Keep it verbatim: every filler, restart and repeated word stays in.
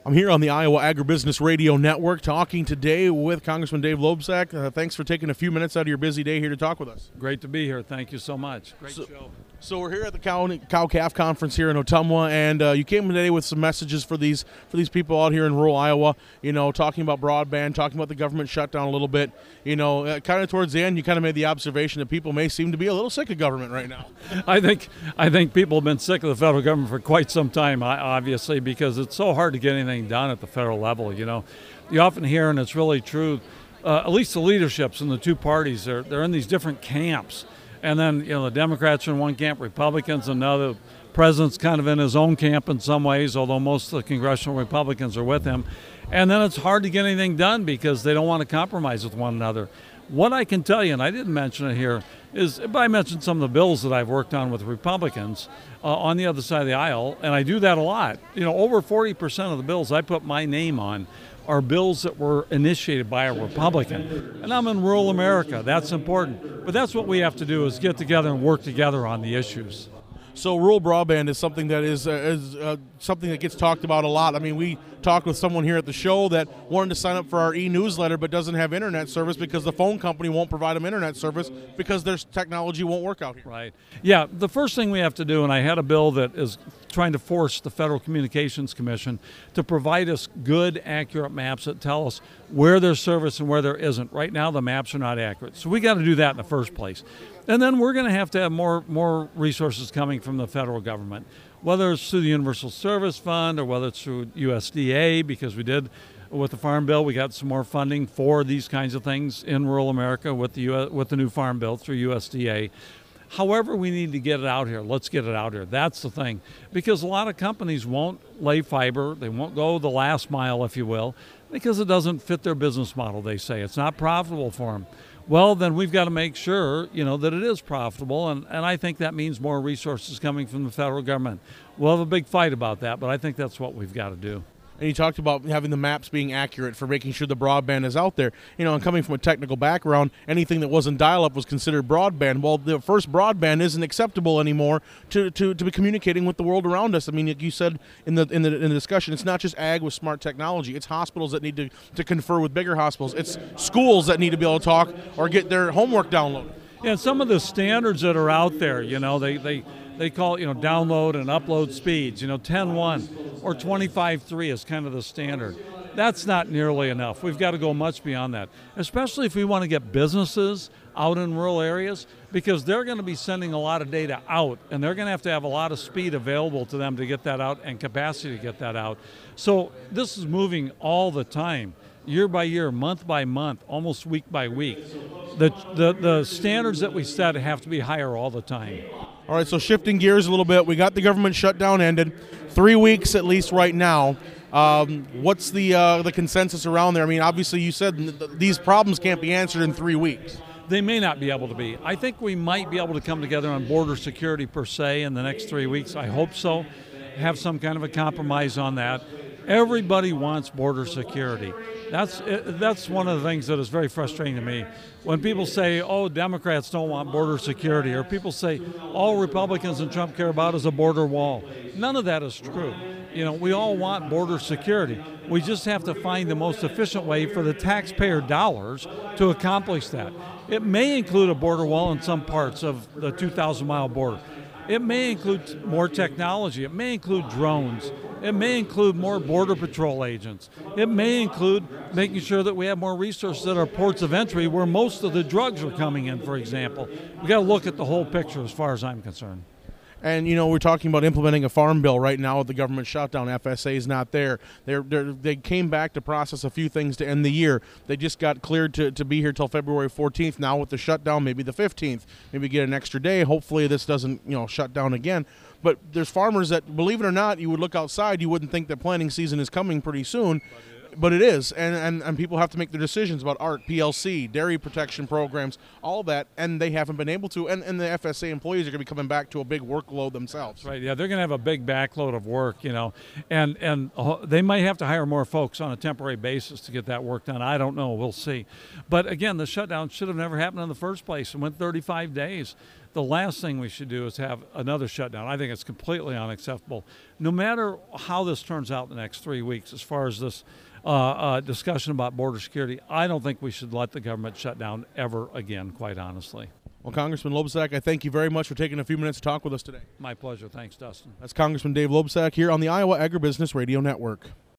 I'm here on the Iowa Agribusiness Radio Network talking today with Congressman Dave Loebsack. Uh, thanks for taking a few minutes out of your busy day here to talk with us. Great to be here. Thank you so much. Great so, show. So we're here at the Cow, Cow Calf Conference here in Ottumwa, and uh, you came today with some messages for these for these people out here in rural Iowa, you know, talking about broadband, talking about the government shutdown a little bit. You know, uh, kind of towards the end, you kind of made the observation that people may seem to be a little sick of government right now. I think I think people have been sick of the federal government for quite some time, obviously, because it's so hard to get anything done at the federal level. You know, you often hear, and it's really true, uh, at least the leaderships in the two parties, they're, they're in these different camps. And then, you know, the Democrats are in one camp, Republicans in another. The president's kind of in his own camp in some ways, although most of the congressional Republicans are with him. And then it's hard to get anything done because they don't want to compromise with one another. What I can tell you, and I didn't mention it here, is I mentioned some of the bills that I've worked on with Republicans uh, on the other side of the aisle, and I do that a lot. You know, over forty percent of the bills I put my name on are bills that were initiated by a Republican. And I'm in rural America. That's important. But that's what we have to do, is get together and work together on the issues. So rural broadband is something that is, uh, is uh, something that gets talked about a lot. I mean, we talked with someone here at the show that wanted to sign up for our e-newsletter but doesn't have internet service because the phone company won't provide them internet service because their technology won't work out here. Right. Yeah, the first thing we have to do, and I had a bill that is trying to force the Federal Communications Commission to provide us good, accurate maps that tell us where there's service and where there isn't. Right now, the maps are not accurate. So we got to do that in the first place. And then we're going to have to have more, more resources coming from the federal government, whether it's through the Universal Service Fund or whether it's through U S D A, because we did, with the Farm Bill, we got some more funding for these kinds of things in rural America with the, U S, with the new Farm Bill through U S D A. However, we need to get it out here. Let's get it out here. That's the thing. Because a lot of companies won't lay fiber. They won't go the last mile, if you will, because it doesn't fit their business model, they say. It's not profitable for them. Well, then we've got to make sure, you know, that it is profitable, and, and I think that means more resources coming from the federal government. We'll have a big fight about that, but I think that's what we've got to do. And you talked about having the maps being accurate for making sure the broadband is out there. You know, and coming from a technical background, anything that wasn't dial-up was considered broadband. Well, the first broadband isn't acceptable anymore to, to, to be communicating with the world around us. I mean, like you said in the, in the in the discussion, it's not just ag with smart technology. It's hospitals that need to, to confer with bigger hospitals. It's schools that need to be able to talk or get their homework downloaded. Yeah, and some of the standards that are out there, you know, they, they, they call it, you know, download and upload speeds, you know, ten one or twenty-five three is kind of the standard. That's not nearly enough. We've got to go much beyond that, especially if we want to get businesses out in rural areas, because they're going to be sending a lot of data out, and they're going to have to have a lot of speed available to them to get that out and capacity to get that out. So this is moving all the time, year by year, month by month, almost week by week. The, the, the standards that we set have to be higher all the time. All right, so shifting gears a little bit, we got the government shutdown ended, three weeks at least right now. Um, what's the uh, the consensus around there? I mean, obviously you said th- these problems can't be answered in three weeks. They may not be able to be. I think we might be able to come together on border security per se in the next three weeks. I hope so. Have some kind of a compromise on that. Everybody wants border security. That's that's one of the things that is very frustrating to me. When people say, oh, Democrats don't want border security, or people say all Republicans and Trump care about is a border wall. None of that is true. You know, we all want border security. We just have to find the most efficient way for the taxpayer dollars to accomplish that. It may include a border wall in some parts of the two thousand mile border. It may include more technology. It may include drones. It may include more Border Patrol agents. It may include making sure that we have more resources at our ports of entry where most of the drugs are coming in, for example. We've got to look at the whole picture as far as I'm concerned. And, you know, we're talking about implementing a farm bill right now with the government shutdown. F S A is not there. They're, they're, they came back to process a few things to end the year. They just got cleared to, to be here till February fourteenth. Now with the shutdown, maybe the fifteenth. Maybe get an extra day. Hopefully this doesn't, you know, shut down again. But there's farmers that, believe it or not, you would look outside, you wouldn't think that planting season is coming pretty soon. But it is, and, and, and people have to make their decisions about A R T, P L C, dairy protection programs, all that, and they haven't been able to. And, and the F S A employees are going to be coming back to a big workload themselves. Right, yeah, they're going to have a big backload of work, you know, and, and uh, they might have to hire more folks on a temporary basis to get that work done. I don't know, we'll see. But again, the shutdown should have never happened in the first place. It went thirty-five days. the last thing we should do is have another shutdown. I think it's completely unacceptable. No matter how this turns out in the next three weeks, as far as this uh, uh, discussion about border security, I don't think we should let the government shut down ever again, quite honestly. Well, Congressman Loebsack, I thank you very much for taking a few minutes to talk with us today. My pleasure. Thanks, Dustin. That's Congressman Dave Loebsack here on the Iowa Agribusiness Radio Network.